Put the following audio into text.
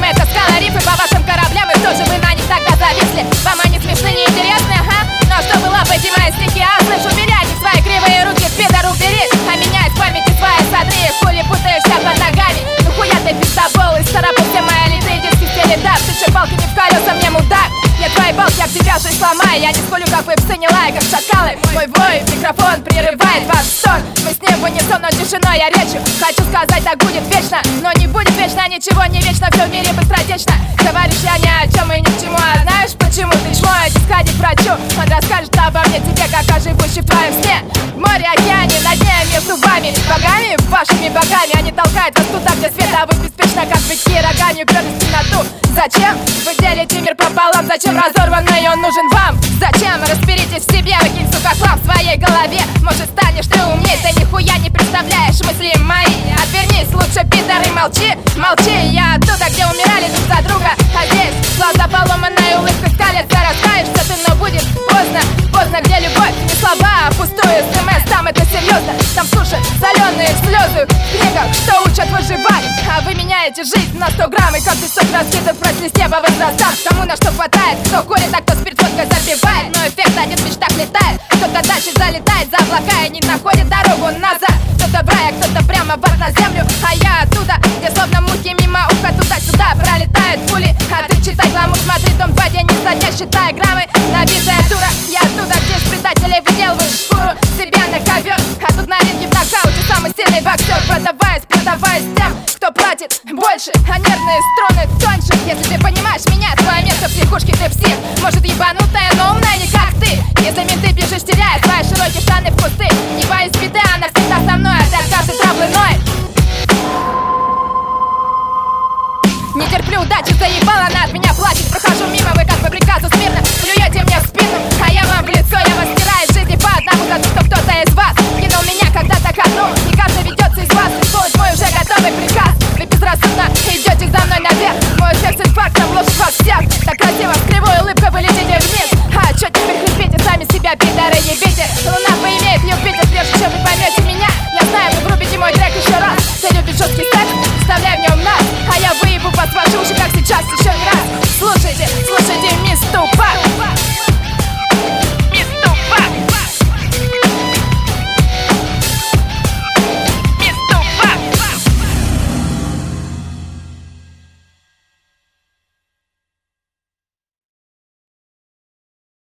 мы таскала рифы по вашим кораблям, и тоже вы на них тогда зависли. Вам они смешны, неинтересны, ага? Но чтобы лапайте мои стихи, слышу, берите свои кривые руки, пидор, убери. А меня из памяти своей сотри, в хули путаешься под ногами. Ну хуя ты пиздобол, и старапал все мои лица, идиотский стилетап. Ты че, палки не в колеса, мне мудак. Я твои балки об тебя жизнь сломаю. Я не скулю, как вы псы, не лаю, как шакалы. Мой вой, микрофон прерывает ваш стон. Мы с ним в унисон, но тишиной я речью. Хочу сказать, так будет вечно, но не будет вечно, ничего не вечно, все в мире быстротечно. Говоришь, я ни о чем и ни к чему. А знаешь почему? Ты чмо, иди сходи к врачу. Он расскажет обо мне тебе, как о живущей в твоем сне. В море, океане, на дне, между вами богами, вашими богами. Они толкают вас туда, где свет, а вы беспечно, как быки, рогами уперлись в темноту. Зачем вы делите мир пополам? Зачем разорванный он нужен вам? Зачем? Разберитесь в себе, выкинь, сука, хлам в своей голове. Может, станешь ты умней, ты нихуя не представляешь мысли мои. Отвернись, лучше, пидор, и молчи, молчи. Я оттуда, где умирали друг за друга. А здесь глаза поломанная улыбка скалится. Раскаешься ты, но будет поздно. Поздно, где любовь, не слова, а пустую СМС. Там это серьезно, там суши, соленые слезы. В книгах, что учат выживать. А вы меняете жизнь на 100 грамм. И как песок раскидов в листе по возрастам. Кому на что хватает, кто курит, а кто спирт водкой запивает. Но эффект один в мечтах летает. Кто-то дальше залетает за облака и не находит дорогу назад. Кто-то в рай, а кто-то прямо в ад на землю. А я оттуда, где словно мухи мимо уха туда-сюда пролетают пули. А ты читай гламур, смотри дом 2, день изо дня, считай граммы. Набитая дура, я оттуда, где с предателей выделываешь шкуру себя на ковер. А тут на ринге в нокауте самый сильный боксер. Продаваясь тем, кто платит больше, а нервные струны тоньше. Если ты понимаешь меня, твое место в психушке, ты псих. Может, ебанутая, но умная не как ты. Если менты бежишь, теряя свои широкие штаны в кусты. Не боюсь беды, она всегда со мной, а для каждой травлы ной. Не терплю удачи, заебала, она от меня плачет. Прохожу мимо, вы как по приказу смирно плюете мне в спину, а я вам в лицо. Я вас стираю из жизни по одному за то, что кто-то из вас кинул меня когда-то ко дну. Не каждый ведется из вас.